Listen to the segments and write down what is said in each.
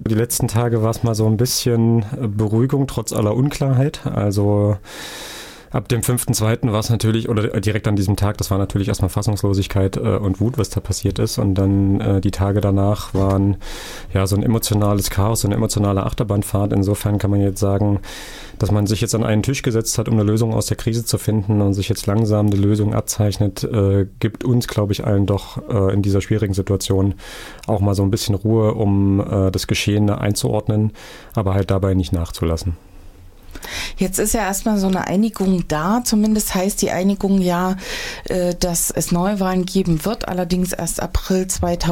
Die letzten Tage war es mal so ein bisschen Beruhigung, trotz aller Unklarheit. Also ab dem 5.2. war es natürlich, oder direkt an diesem Tag, das war natürlich erstmal Fassungslosigkeit und Wut, was da passiert ist. Und dann die Tage danach waren ja so ein emotionales Chaos, so eine emotionale Achterbahnfahrt. Insofern kann man jetzt sagen, dass man sich jetzt an einen Tisch gesetzt hat, um eine Lösung aus der Krise zu finden und sich jetzt langsam eine Lösung abzeichnet, gibt uns, glaube ich, allen doch in dieser schwierigen Situation auch mal so ein bisschen Ruhe, um das Geschehene einzuordnen, aber halt dabei nicht nachzulassen. Jetzt ist ja erstmal so eine Einigung da, zumindest heißt die Einigung ja, dass es Neuwahlen geben wird, allerdings erst April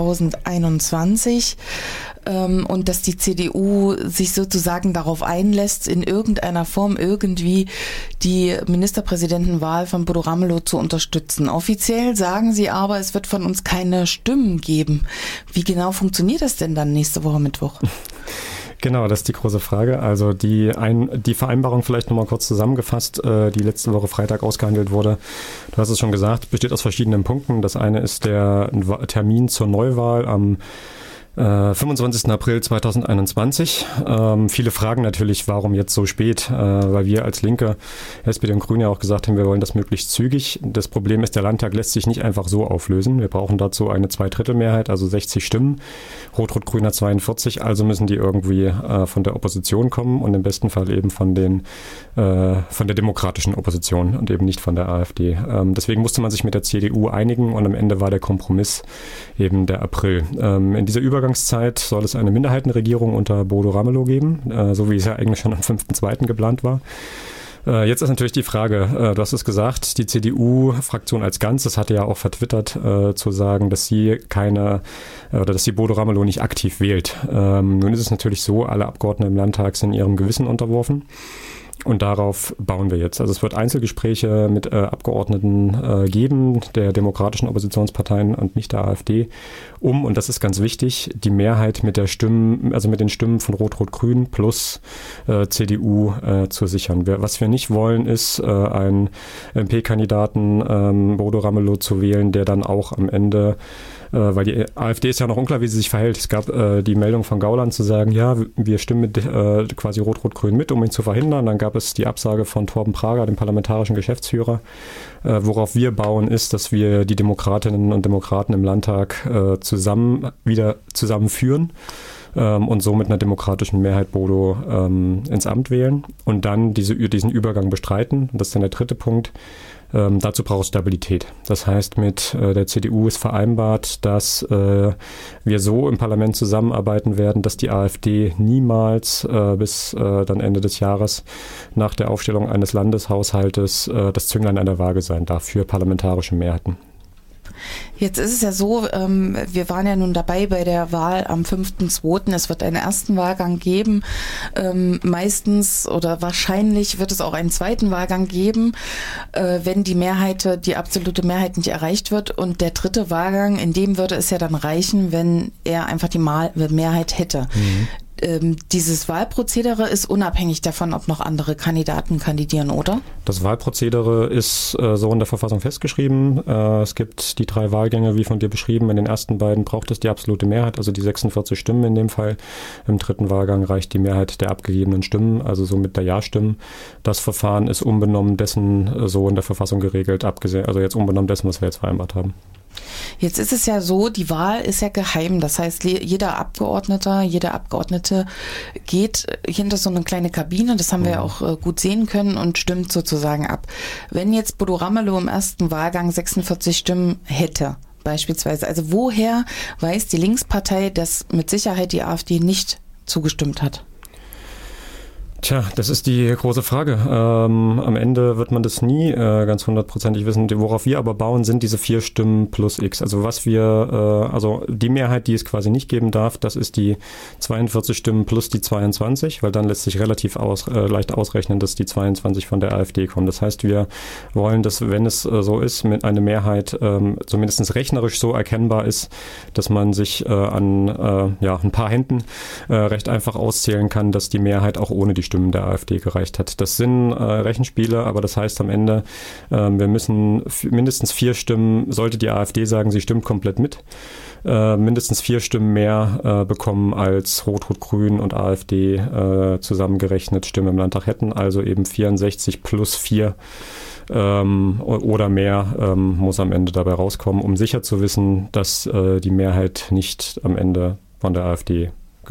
2021 und dass die CDU sich sozusagen darauf einlässt, in irgendeiner Form irgendwie die Ministerpräsidentenwahl von Bodo Ramelow zu unterstützen. Offiziell sagen sie aber, es wird von uns keine Stimmen geben. Wie genau funktioniert das denn dann nächste Woche Mittwoch? Genau, das ist die große Frage. Also die Vereinbarung vielleicht nochmal kurz zusammengefasst, die letzte Woche Freitag ausgehandelt wurde. Du hast es schon gesagt, besteht aus verschiedenen Punkten. Das eine ist der Termin zur Neuwahl am 25. April 2021. Viele fragen natürlich, warum jetzt so spät, weil wir als Linke, SPD und Grüne ja auch gesagt haben, wir wollen das möglichst zügig. Das Problem ist, der Landtag lässt sich nicht einfach so auflösen. Wir brauchen dazu eine Zweidrittelmehrheit, also 60 Stimmen. Rot-Rot-Grün hat 42, also müssen die irgendwie von der Opposition kommen und im besten Fall eben von der demokratischen Opposition und eben nicht von der AfD. Deswegen musste man sich mit der CDU einigen und am Ende war der Kompromiss eben der April. In dieser Übergangszeit soll es eine Minderheitenregierung unter Bodo Ramelow geben, so wie es ja eigentlich schon am 5.2. geplant war. Jetzt ist natürlich die Frage, du hast es gesagt, die CDU-Fraktion als Ganzes hatte ja auch vertwittert, zu sagen, dass sie dass sie Bodo Ramelow nicht aktiv wählt. Nun ist es natürlich so, alle Abgeordneten im Landtag sind ihrem Gewissen unterworfen. Und darauf bauen wir jetzt. Also es wird Einzelgespräche mit Abgeordneten geben, der demokratischen Oppositionsparteien und nicht der AfD, und das ist ganz wichtig, die Mehrheit mit den Stimmen von Rot-Rot-Grün plus CDU zu sichern. Was wir nicht wollen, ist einen MP-Kandidaten Bodo Ramelow zu wählen, der dann auch am Ende, weil die AfD ist ja noch unklar, wie sie sich verhält. Es gab die Meldung von Gauland zu sagen, ja, wir stimmen mit quasi Rot-Rot-Grün mit, um ihn zu verhindern. Dann gab es die Absage von Torben Prager, dem parlamentarischen Geschäftsführer. Worauf wir bauen, ist, dass wir die Demokratinnen und Demokraten im Landtag wieder zusammenführen und so mit einer demokratischen Mehrheit Bodo ins Amt wählen und dann diesen Übergang bestreiten. Das ist dann der dritte Punkt. Dazu braucht es Stabilität. Das heißt, mit der CDU ist vereinbart, dass wir so im Parlament zusammenarbeiten werden, dass die AfD niemals bis dann Ende des Jahres nach der Aufstellung eines Landeshaushaltes das Zünglein an der Waage sein darf für parlamentarische Mehrheiten. Jetzt ist es ja so, wir waren ja nun dabei bei der Wahl am 5.2. Es wird einen ersten Wahlgang geben. Meistens oder wahrscheinlich wird es auch einen zweiten Wahlgang geben, wenn die absolute Mehrheit nicht erreicht wird. Und der dritte Wahlgang, in dem würde es ja dann reichen, wenn er einfach die Mehrheit hätte. Mhm. Dieses Wahlprozedere ist unabhängig davon, ob noch andere Kandidaten kandidieren, oder? Das Wahlprozedere ist so in der Verfassung festgeschrieben. Es gibt die 3 Wahlgänge, wie von dir beschrieben. In den ersten beiden braucht es die absolute Mehrheit, also die 46 Stimmen in dem Fall. Im dritten Wahlgang reicht die Mehrheit der abgegebenen Stimmen, also somit der Ja-Stimmen. Das Verfahren ist unbenommen dessen so in der Verfassung geregelt, also jetzt unbenommen dessen, was wir jetzt vereinbart haben. Jetzt ist es ja so, die Wahl ist ja geheim. Das heißt, jeder Abgeordnete geht hinter so eine kleine Kabine, das haben wir ja auch gut sehen können, und stimmt sozusagen ab. Wenn jetzt Bodo Ramelow im ersten Wahlgang 46 Stimmen hätte, beispielsweise, also woher weiß die Linkspartei, dass mit Sicherheit die AfD nicht zugestimmt hat? Tja, das ist die große Frage. Am Ende wird man das nie ganz hundertprozentig wissen. Worauf wir aber bauen, sind diese 4 Stimmen plus X. Also also die Mehrheit, die es quasi nicht geben darf, das ist die 42 Stimmen plus die 22, weil dann lässt sich relativ leicht ausrechnen, dass die 22 von der AfD kommen. Das heißt, wir wollen, dass, wenn es so ist, mit einer Mehrheit zumindest rechnerisch so erkennbar ist, dass man sich an ein paar Händen recht einfach auszählen kann, dass die Mehrheit auch ohne die Stimmen der AfD gereicht hat. Das sind Rechenspiele, aber das heißt am Ende, wir müssen mindestens 4 Stimmen, sollte die AfD sagen, sie stimmt komplett mit, mindestens 4 Stimmen mehr bekommen als Rot-Rot-Grün und AfD zusammengerechnet Stimmen im Landtag hätten, also eben 64 plus 4 oder mehr muss am Ende dabei rauskommen, um sicher zu wissen, dass die Mehrheit nicht am Ende von der AfD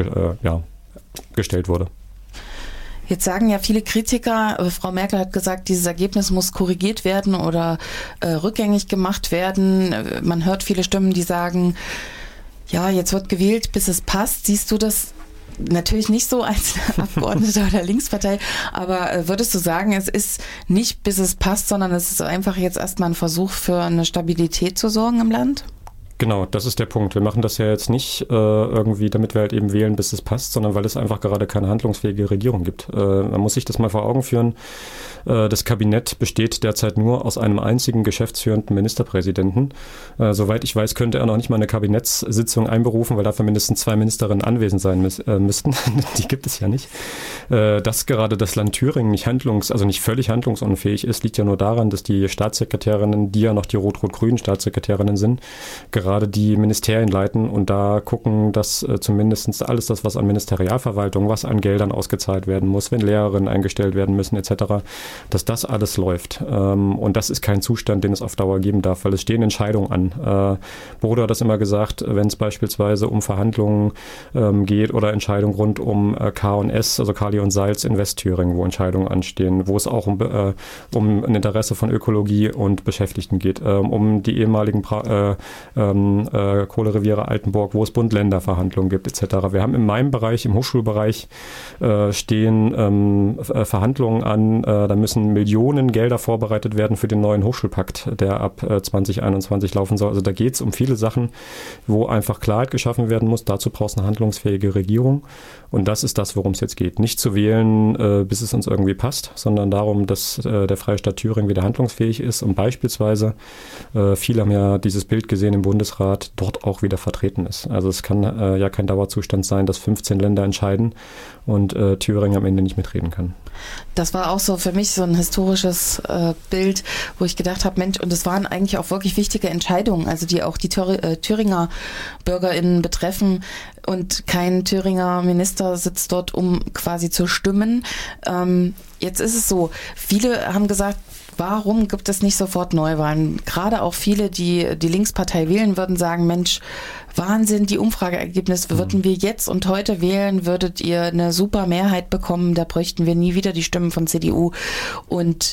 gestellt wurde. Jetzt sagen ja viele Kritiker, Frau Merkel hat gesagt, dieses Ergebnis muss korrigiert werden oder rückgängig gemacht werden. Man hört viele Stimmen, die sagen, ja, jetzt wird gewählt, bis es passt. Siehst du das natürlich nicht so als Abgeordneter der Linkspartei, aber würdest du sagen, es ist nicht, bis es passt, sondern es ist einfach jetzt erstmal ein Versuch für eine Stabilität zu sorgen im Land? Genau, das ist der Punkt. Wir machen das ja jetzt nicht irgendwie, damit wir halt eben wählen, bis es passt, sondern weil es einfach gerade keine handlungsfähige Regierung gibt. Man muss sich das mal vor Augen führen. Das Kabinett besteht derzeit nur aus einem einzigen geschäftsführenden Ministerpräsidenten. Soweit ich weiß, könnte er noch nicht mal eine Kabinettssitzung einberufen, weil dafür mindestens 2 Ministerinnen anwesend sein müssten. Die gibt es ja nicht. Dass gerade das Land Thüringen nicht völlig handlungsunfähig ist, liegt ja nur daran, dass die Staatssekretärinnen, die ja noch die rot-rot-grünen Staatssekretärinnen sind, gerade die Ministerien leiten und da gucken, dass zumindest alles das, was an Ministerialverwaltung, was an Geldern ausgezahlt werden muss, wenn Lehrerinnen eingestellt werden müssen etc., dass das alles läuft. Und das ist kein Zustand, den es auf Dauer geben darf, weil es stehen Entscheidungen an. Bodo hat das immer gesagt, wenn es beispielsweise um Verhandlungen geht oder Entscheidungen rund um K&S, also Kali und Salz in Westthüringen, wo Entscheidungen anstehen, wo es auch um ein Interesse von Ökologie und Beschäftigten geht, um die ehemaligen Kohlereviere Altenburg, wo es Bund-Länder-Verhandlungen gibt etc. Wir haben in meinem Bereich, im Hochschulbereich, stehen Verhandlungen an, da müssen Millionen Gelder vorbereitet werden für den neuen Hochschulpakt, der ab 2021 laufen soll. Also da geht es um viele Sachen, wo einfach Klarheit geschaffen werden muss. Dazu braucht es eine handlungsfähige Regierung. Und das ist das, worum es jetzt geht. Nicht zu wählen, bis es uns irgendwie passt, sondern darum, dass der Freistaat Thüringen wieder handlungsfähig ist und beispielsweise, viele haben ja dieses Bild gesehen im Bundesrat, dort auch wieder vertreten ist. Also es kann ja kein Dauerzustand sein, dass 15 Länder entscheiden und Thüringen am Ende nicht mitreden kann. Das war auch so für mich so ein historisches Bild, wo ich gedacht habe, Mensch, und es waren eigentlich auch wirklich wichtige Entscheidungen, also die auch die Thüringer BürgerInnen betreffen und kein Thüringer Minister sitzt dort, um quasi zu stimmen. Jetzt ist es so, viele haben gesagt, warum gibt es nicht sofort Neuwahlen? Gerade auch viele, die die Linkspartei wählen würden, sagen, Mensch, Wahnsinn, die Umfrageergebnisse, würden wir jetzt und heute wählen, würdet ihr eine super Mehrheit bekommen, da bräuchten wir nie wieder die Stimmen von CDU und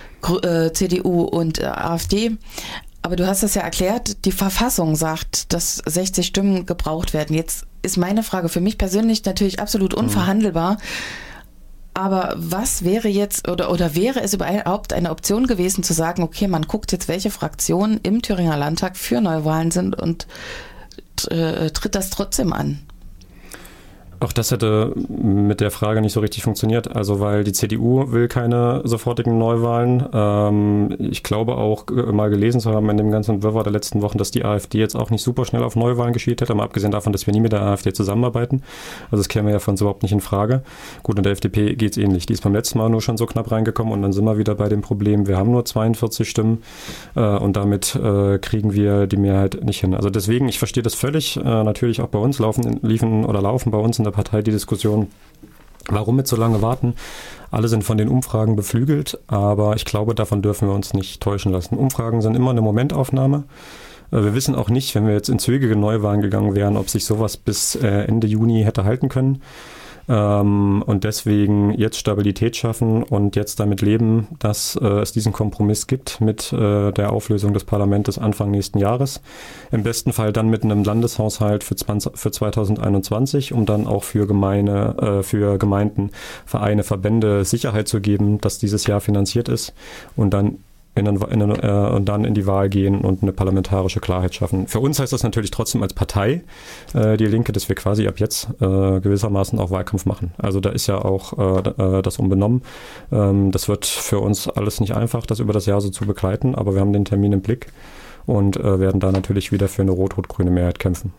AfD. Aber du hast es ja erklärt, die Verfassung sagt, dass 60 Stimmen gebraucht werden. Jetzt ist meine Frage für mich persönlich natürlich absolut unverhandelbar. Aber was wäre jetzt oder wäre es überhaupt eine Option gewesen zu sagen, okay, man guckt jetzt, welche Fraktionen im Thüringer Landtag für Neuwahlen sind und tritt das trotzdem an? Auch das hätte mit der Frage nicht so richtig funktioniert, also weil die CDU will keine sofortigen Neuwahlen. Ich glaube auch mal gelesen zu haben in dem ganzen Wirrwarr der letzten Wochen, dass die AfD jetzt auch nicht super schnell auf Neuwahlen geschielt hätte, mal abgesehen davon, dass wir nie mit der AfD zusammenarbeiten. Also das käme ja von uns überhaupt nicht in Frage. Gut, und der FDP geht es ähnlich. Die ist beim letzten Mal nur schon so knapp reingekommen und dann sind wir wieder bei dem Problem, wir haben nur 42 Stimmen und damit kriegen wir die Mehrheit nicht hin. Also deswegen, ich verstehe das völlig. Natürlich auch bei uns laufen bei uns in der Partei die Diskussion, warum mit so lange warten. Alle sind von den Umfragen beflügelt, aber ich glaube, davon dürfen wir uns nicht täuschen lassen. Umfragen sind immer eine Momentaufnahme. Wir wissen auch nicht, wenn wir jetzt in zügige Neuwahlen gegangen wären, ob sich sowas bis Ende Juni hätte halten können. Und deswegen jetzt Stabilität schaffen und jetzt damit leben, dass es diesen Kompromiss gibt mit der Auflösung des Parlaments Anfang nächsten Jahres. Im besten Fall dann mit einem Landeshaushalt für 2021, um dann auch für Gemeinden, Vereine, Verbände Sicherheit zu geben, dass dieses Jahr finanziert ist und dann und dann in die Wahl gehen und eine parlamentarische Klarheit schaffen. Für uns heißt das natürlich trotzdem als Partei, die Linke, dass wir quasi ab jetzt gewissermaßen auch Wahlkampf machen. Also da ist ja auch das unbenommen. Das wird für uns alles nicht einfach, das über das Jahr so zu begleiten, aber wir haben den Termin im Blick und werden da natürlich wieder für eine rot-rot-grüne Mehrheit kämpfen.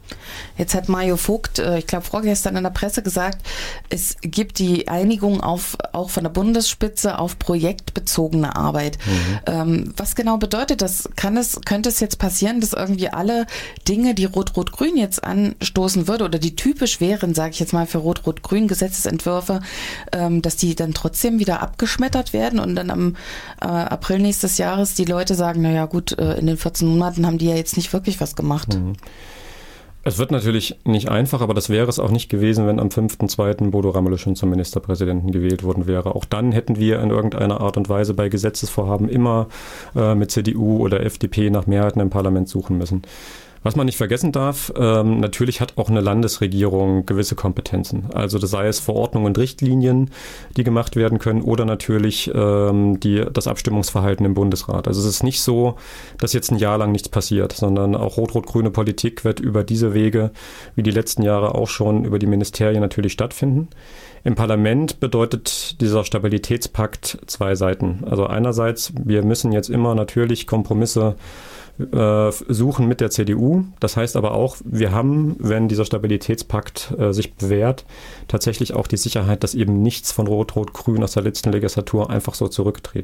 Jetzt hat Mario Vogt, ich glaube vorgestern in der Presse gesagt, es gibt die Einigung auch von der Bundesspitze auf projektbezogene Arbeit. Was genau bedeutet das? Könnte es jetzt passieren, dass irgendwie alle Dinge, die Rot-Rot-Grün jetzt anstoßen würde oder die typisch wären, sage ich jetzt mal, für Rot-Rot-Grün Gesetzesentwürfe, dass die dann trotzdem wieder abgeschmettert werden und dann am April nächstes Jahres die Leute sagen, naja gut, in den 14 Monaten haben die ja jetzt nicht wirklich was gemacht. Es wird natürlich nicht einfach, aber das wäre es auch nicht gewesen, wenn am 5.2. Bodo Ramelow schon zum Ministerpräsidenten gewählt worden wäre. Auch dann hätten wir in irgendeiner Art und Weise bei Gesetzesvorhaben immer mit CDU oder FDP nach Mehrheiten im Parlament suchen müssen. Was man nicht vergessen darf, natürlich hat auch eine Landesregierung gewisse Kompetenzen. Also das sei es Verordnungen und Richtlinien, die gemacht werden können oder natürlich das Abstimmungsverhalten im Bundesrat. Also es ist nicht so, dass jetzt ein Jahr lang nichts passiert, sondern auch rot-rot-grüne Politik wird über diese Wege, wie die letzten Jahre auch schon, über die Ministerien natürlich stattfinden. Im Parlament bedeutet dieser Stabilitätspakt zwei Seiten. Also einerseits, wir müssen jetzt immer natürlich Kompromisse suchen mit der CDU. Das heißt aber auch, wir haben, wenn dieser Stabilitätspakt sich bewährt, tatsächlich auch die Sicherheit, dass eben nichts von Rot-Rot-Grün aus der letzten Legislatur einfach so zurückgedreht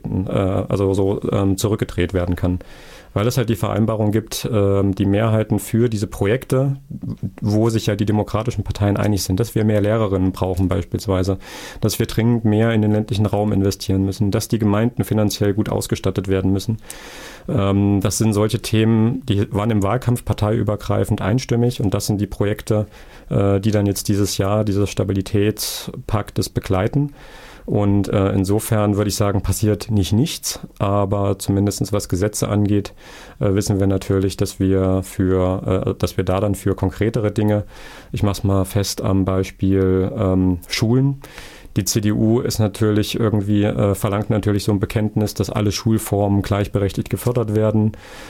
werden kann. Weil es halt die Vereinbarung gibt, die Mehrheiten für diese Projekte, wo sich ja die demokratischen Parteien einig sind, dass wir mehr Lehrerinnen brauchen beispielsweise, dass wir dringend mehr in den ländlichen Raum investieren müssen, dass die Gemeinden finanziell gut ausgestattet werden müssen. Das sind solche Themen, die waren im Wahlkampf parteiübergreifend einstimmig und das sind die Projekte, die dann jetzt dieses Jahr dieses Stabilitätspaktes begleiten. Und insofern würde ich sagen, passiert nicht nichts, aber zumindest was Gesetze angeht, wissen wir natürlich, dass wir da dann für konkretere Dinge, ich mache es mal fest am Beispiel Schulen. Die CDU ist natürlich verlangt natürlich so ein Bekenntnis, dass alle Schulformen gleichberechtigt gefördert werden,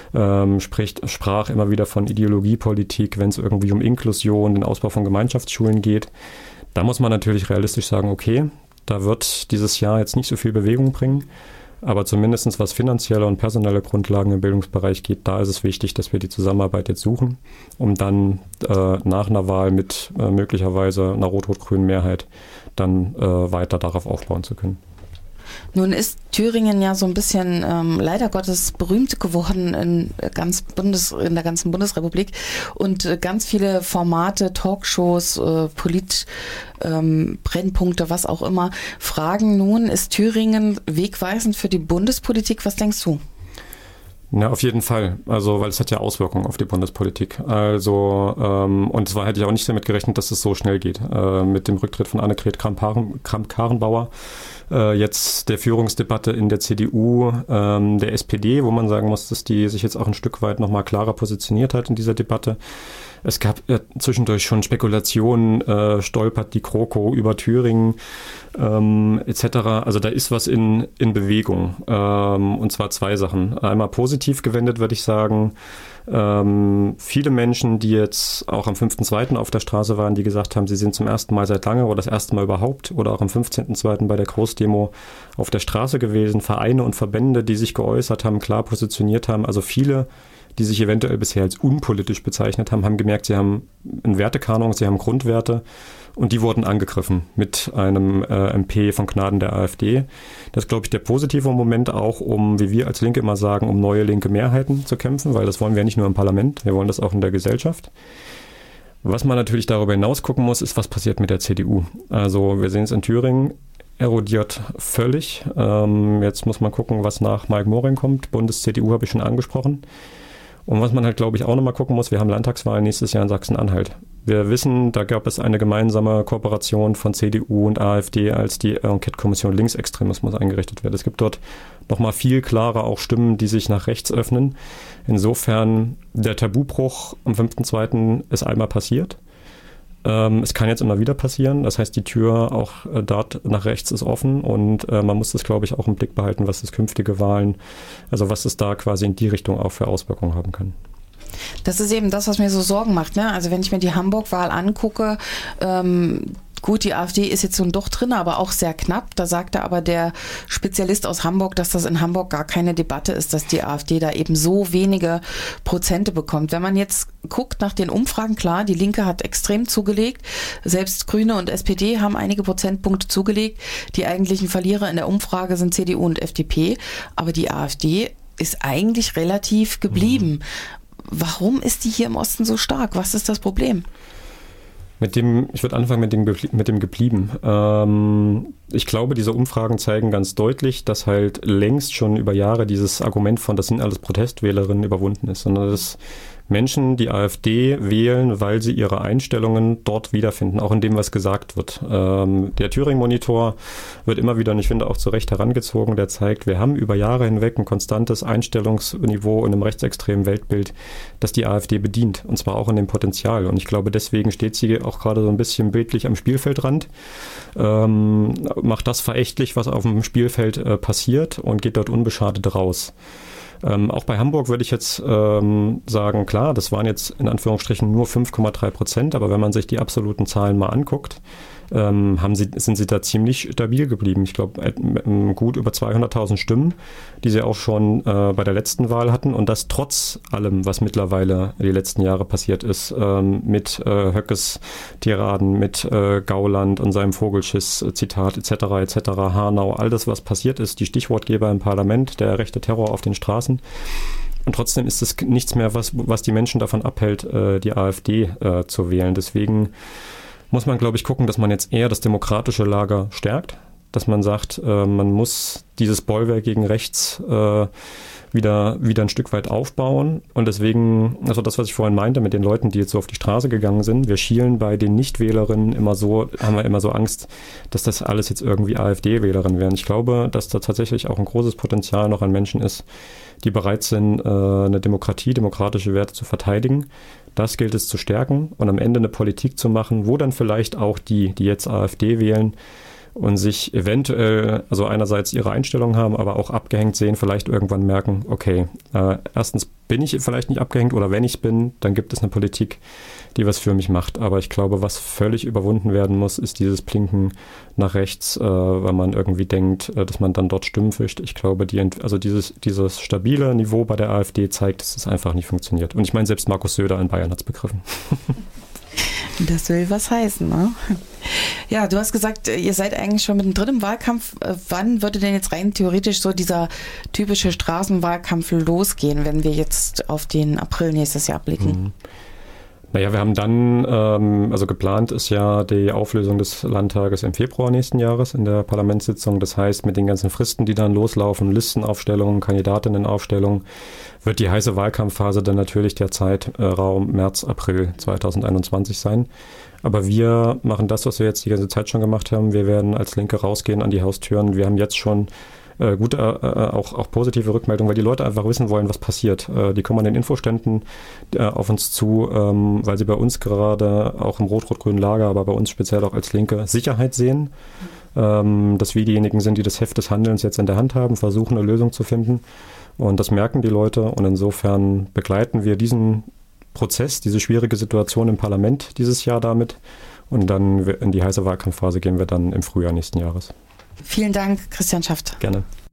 sprach immer wieder von Ideologiepolitik, wenn es irgendwie um Inklusion, den Ausbau von Gemeinschaftsschulen geht. Da muss man natürlich realistisch sagen, okay, da wird dieses Jahr jetzt nicht so viel Bewegung bringen, aber zumindest was finanzielle und personelle Grundlagen im Bildungsbereich geht, da ist es wichtig, dass wir die Zusammenarbeit jetzt suchen, um dann nach einer Wahl mit möglicherweise einer rot-rot-grünen Mehrheit dann weiter darauf aufbauen zu können. Nun ist Thüringen ja so ein bisschen leider Gottes berühmt geworden in der ganzen Bundesrepublik und ganz viele Formate, Talkshows, Brennpunkte, was auch immer, fragen nun, ist Thüringen wegweisend für die Bundespolitik? Was denkst du? Na, auf jeden Fall. Also, weil es hat ja Auswirkungen auf die Bundespolitik. Also, und zwar hätte ich auch nicht damit gerechnet, dass es so schnell geht. Mit dem Rücktritt von Annegret Kramp-Karrenbauer, jetzt der Führungsdebatte in der CDU, der SPD, wo man sagen muss, dass die sich jetzt auch ein Stück weit nochmal klarer positioniert hat in dieser Debatte. Es gab zwischendurch schon Spekulationen, stolpert die GroKo über Thüringen etc. Also da ist was in Bewegung. Und zwar zwei Sachen. Einmal positiv gewendet, würde ich sagen. Viele Menschen, die jetzt auch am 5.2. auf der Straße waren, die gesagt haben, sie sind zum ersten Mal seit lange oder das erste Mal überhaupt oder auch am 15.2. bei der Großdemo auf der Straße gewesen. Vereine und Verbände, die sich geäußert haben, klar positioniert haben. Also viele, die sich eventuell bisher als unpolitisch bezeichnet haben, haben gemerkt, sie haben einen Wertekanon, sie haben Grundwerte und die wurden angegriffen mit einem MP von Gnaden der AfD. Das ist, glaube ich, der positive Moment auch, um, wie wir als Linke immer sagen, um neue linke Mehrheiten zu kämpfen, weil das wollen wir nicht nur im Parlament, wir wollen das auch in der Gesellschaft. Was man natürlich darüber hinaus gucken muss, ist, was passiert mit der CDU. Also wir sehen es in Thüringen, erodiert völlig. Jetzt muss man gucken, was nach Mike Moring kommt. Bundes-CDU habe ich schon angesprochen. Und was man halt, glaube ich, auch nochmal gucken muss, wir haben Landtagswahlen nächstes Jahr in Sachsen-Anhalt. Wir wissen, da gab es eine gemeinsame Kooperation von CDU und AfD, als die Enquete-Kommission Linksextremismus eingerichtet wird. Es gibt dort nochmal viel klarer auch Stimmen, die sich nach rechts öffnen. Insofern, der Tabubruch am 5.2. ist einmal passiert. Es kann jetzt immer wieder passieren. Das heißt, die Tür auch dort nach rechts ist offen und man muss das, glaube ich, auch im Blick behalten, was das künftige Wahlen, also was es da quasi in die Richtung auch für Auswirkungen haben kann. Das ist eben das, was mir so Sorgen macht, ne? Also wenn ich mir die Hamburg-Wahl angucke, Gut, die AfD ist jetzt nun doch drin, aber auch sehr knapp. Da sagte aber der Spezialist aus Hamburg, dass das in Hamburg gar keine Debatte ist, dass die AfD da eben so wenige Prozente bekommt. Wenn man jetzt guckt nach den Umfragen, klar, die Linke hat extrem zugelegt. Selbst Grüne und SPD haben einige Prozentpunkte zugelegt. Die eigentlichen Verlierer in der Umfrage sind CDU und FDP. Aber die AfD ist eigentlich relativ geblieben. Warum ist die hier im Osten so stark? Was ist das Problem? Ich würde anfangen mit dem Geblieben. Ich glaube, diese Umfragen zeigen ganz deutlich, dass halt längst schon über Jahre dieses Argument von, das sind alles Protestwählerinnen, überwunden ist, sondern dass Menschen die AfD wählen, weil sie ihre Einstellungen dort wiederfinden, auch in dem, was gesagt wird. Der Thüringen-Monitor wird immer wieder, und ich finde auch zu Recht herangezogen, der zeigt, wir haben über Jahre hinweg ein konstantes Einstellungsniveau in einem rechtsextremen Weltbild, das die AfD bedient, und zwar auch in dem Potenzial. Und ich glaube, deswegen steht sie auch gerade so ein bisschen bildlich am Spielfeldrand, macht das verächtlich, was auf dem Spielfeld passiert, und geht dort unbeschadet raus. Auch bei Hamburg würde ich jetzt sagen, klar, das waren jetzt in Anführungsstrichen nur 5,3%, aber wenn man sich die absoluten Zahlen mal anguckt, sind sie da ziemlich stabil geblieben. Ich glaube, gut über 200.000 Stimmen, die sie auch schon bei der letzten Wahl hatten, und das trotz allem, was mittlerweile die letzten Jahre passiert ist, mit Höckes Tiraden, mit Gauland und seinem Vogelschiss-Zitat etc., Hanau, all das, was passiert ist, die Stichwortgeber im Parlament, der rechte Terror auf den Straßen. Und trotzdem ist es nichts mehr, was die Menschen davon abhält, die AfD zu wählen. Deswegen muss man, glaube ich, gucken, dass man jetzt eher das demokratische Lager stärkt, dass man sagt, man muss dieses Bollwerk gegen rechts wieder ein Stück weit aufbauen. Und deswegen, also das, was ich vorhin meinte mit den Leuten, die jetzt so auf die Straße gegangen sind, wir schielen bei den Nichtwählerinnen haben wir immer so Angst, dass das alles jetzt irgendwie AfD-Wählerinnen wären. Ich glaube, dass da tatsächlich auch ein großes Potenzial noch an Menschen ist, die bereit sind, eine Demokratie, demokratische Werte zu verteidigen. Das gilt es zu stärken und am Ende eine Politik zu machen, wo dann vielleicht auch die jetzt AfD wählen und sich eventuell, also einerseits ihre Einstellung haben, aber auch abgehängt sehen, vielleicht irgendwann merken, okay, erstens bin ich vielleicht nicht abgehängt, oder wenn ich bin, dann gibt es eine Politik, die was für mich macht. Aber ich glaube, was völlig überwunden werden muss, ist dieses Blinken nach rechts, weil man irgendwie denkt, dass man dann dort Stimmen fischt. Ich glaube, dieses stabile Niveau bei der AfD zeigt, dass es einfach nicht funktioniert. Und ich meine, selbst Markus Söder in Bayern hat es begriffen. Das will was heißen, ne? Ja, du hast gesagt, ihr seid eigentlich schon mittendrin im Wahlkampf. Wann würde denn jetzt rein theoretisch so dieser typische Straßenwahlkampf losgehen, wenn wir jetzt auf den April nächstes Jahr blicken? Naja, wir haben dann, also geplant ist ja die Auflösung des Landtages im Februar nächsten Jahres in der Parlamentssitzung. Das heißt, mit den ganzen Fristen, die dann loslaufen, Listenaufstellungen, Kandidatinnenaufstellungen, wird die heiße Wahlkampfphase dann natürlich der Zeitraum März, April 2021 sein. Aber wir machen das, was wir jetzt die ganze Zeit schon gemacht haben. Wir werden als Linke rausgehen an die Haustüren. Wir haben jetzt schon gute, auch positive Rückmeldungen, weil die Leute einfach wissen wollen, was passiert. Die kommen an den Infoständen auf uns zu, weil sie bei uns gerade auch im rot-rot-grünen Lager, aber bei uns speziell auch als Linke Sicherheit sehen, dass wir diejenigen sind, die das Heft des Handelns jetzt in der Hand haben, versuchen, eine Lösung zu finden. Und das merken die Leute, und insofern begleiten wir diesen Prozess, diese schwierige Situation im Parlament dieses Jahr damit, und dann in die heiße Wahlkampfphase gehen wir dann im Frühjahr nächsten Jahres. Vielen Dank, Christian Schaft. Gerne.